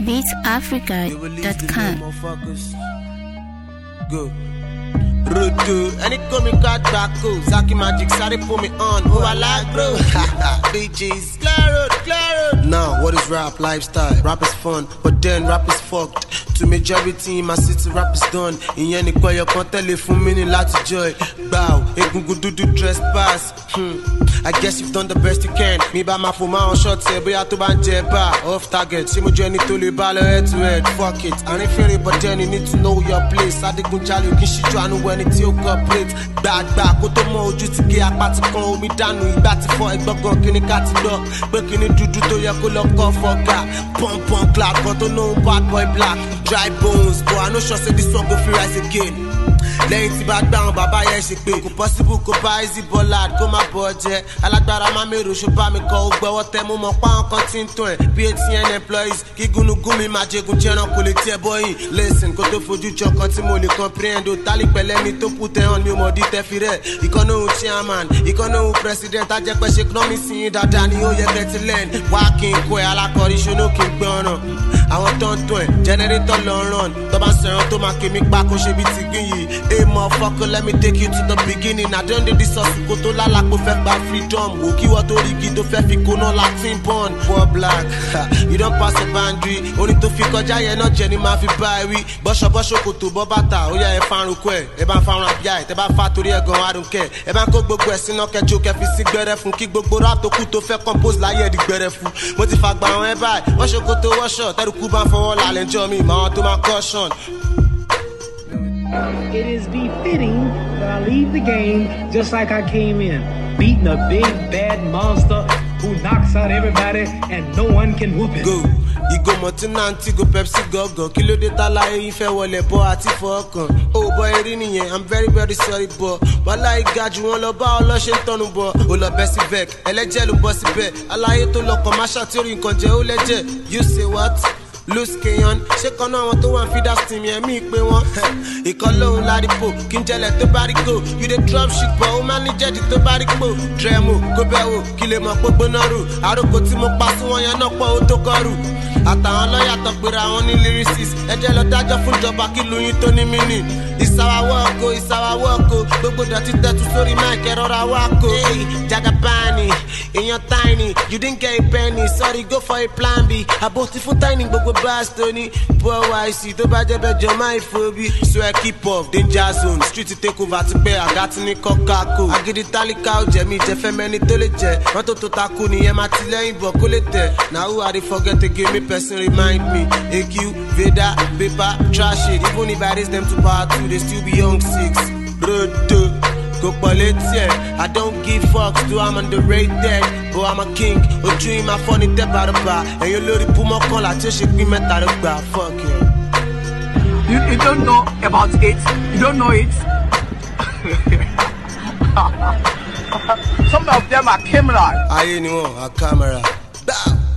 BeatAfrica.com. Go. Rudu, and it come me got back cool. Zaki Magic, sorry put me on. Who I like, bro? DJs, clear it. Now, what is rap lifestyle? Rap is fun, but then rap is fucked. To majority in my city, rap is done. In any call your content, for me, lots of joy. Bow, do trespass. I guess you've done the best you can. Me by my phone, my shot, say, be out to bar. Off target, see my journey to the ball head to head. Fuck it, I ain't feeling, but then you need to know your place. I didn't tell you, kiss you trying to win it, you complete. Back, go to more, just to get a party, call me down. We batty for a dog, can you cut it up? But can you do to your color, for God? Pump, clap, got to know bad boy black. Dry bones, but I know sure say this song go free rise again. Lẹ́yìn tí bá gbà wọn bàbá yẹn ṣe pé kò possible kò bá easy ballad kó má bọ̀ jẹ́ alágbára má mèrò ṣó bá mi kọ́ ó gbọ́wọ́ tẹ́ mo mọ̀ pa àwọn kan tí ń tún ẹ̀ bí ATN employees kí gúnugún mi máa jẹgun jẹran kò lè tiẹ̀ bọ́yìn listen kó tó fojú jọ kan tí mo lè comprehend o tálí pẹ̀lẹ́ mi tó kú tẹ̀ hàn mi ò mọ̀ dí tẹ́ fi rẹ̀ ìkànnì òun chairman ìkànnì òun president ajẹ́pẹ́ ṣe kọ́ mi sí yín dáadáa ni ó yẹ kẹ́tì lẹ́n wá kí n kó ẹ̀ alákọ̀ọ́rí ṣónú kí n gbé ọ̀ràn àwọn tó ń tún ẹ̀ generator lọ run tó bá sọ̀rọ̀ tó máa ké mi pa kó ṣe bí ti gbìn yìí. Hey motherfucker, let me take you to the beginning. I don't do this go to la la go fẹ́ gba freedom. Wo kí wọ́n tó rí igi tó fẹ́ fi kóná Latin born. Poor black, you don't pass a boundary. Oní tó fi kọjá yẹn náà jẹ́ ni máa fi bá ẹ wí. Bọ́ṣọ kò tó bọ́ bàtà, ó yẹ ẹ farun kọ ẹ̀. Ẹ bá ń farun àbíyá ẹ̀, tẹ bá fa torí ẹ̀ gan adùn kẹ̀. Ẹ bá ń kó gbogbo ẹ̀ sínú kẹjọ kẹ fi sí gbẹrẹ fún. Kí gbogbo rap tó kù tó fẹ́ compose láyé ẹ̀ di gbẹrẹ fún. Mo ti fàgbà àwọn ẹ báyìí, wọ́ṣọ kò tó wọ́ṣọ. Tẹ́rù kú bá ń fọwọ́ lálẹ́ jọ mi, màwọn tó máa caution. It is befitting that I leave the game just like I came in, beating a big bad monster who knocks out everybody and no one can whoop it. Go, Igo Motinanti, go Pepsi go, Kilo de Tala, if I were boy at Focon. Oh boy, I'm very sorry, boy. But like God, you want about Washington, boy. Ola Bessie Beck, Elegel Bossy Beck, I like to look on my shattering conjure legend. You say what? Loose Kenyan, shake on àwọn tó wà ń fi dá steam yẹn mí pé wọ́n. Ìkọlóhùn ládìpọ̀ kí n jẹlẹ̀ tó bá rí kò. You dey drop shit but ó máa ní jẹ́dì tó bá rí pò. Dremo, kó bẹ́ wò, kí lè mọ̀ pé gbóná rù. Àròkò tí mo pa sí wọn yẹn náà pọ̀ ó tó kọ́ rù. Àtàwọn lọ́ọ̀yà tó pera wọn ní lyricist. Ẹ jẹ́ lọ dájọ́ fún ìjọba kí lóyún tó ní mínì. Ìsàwáwọ́ọ̀kọ̀, gbogbo dọ̀tí tẹ́tù sórí máìkì ẹ̀rọra wákò. Jagabani, èèyàn tiny, you didn't get a penny. Sorry, go for a plan B. Àbòtí fún tiny gbogbo Bastoni, poor YC, to bad jọ my phobia. So I keep off, danger zone. Street to take over to pay, I got in Coca-Cola. I get the talika, Jemmy, Jeffemeni Toleje. Not to Takuni, Ematile, Bocolete. Now who are they forget to give me person remind me? AQ, Veda, Paper, trash it. Even if I raise them to power 2, they still be young 6. Road go politics, I don't give fucks, do I'm underrated. But I'm a king, a dream, I funny step out of bar. And you literally put my call, I just shake me metal of bar. Fuck you. You don't know about it. You don't know it. Some of them are camera. I ain't a camera. Bow.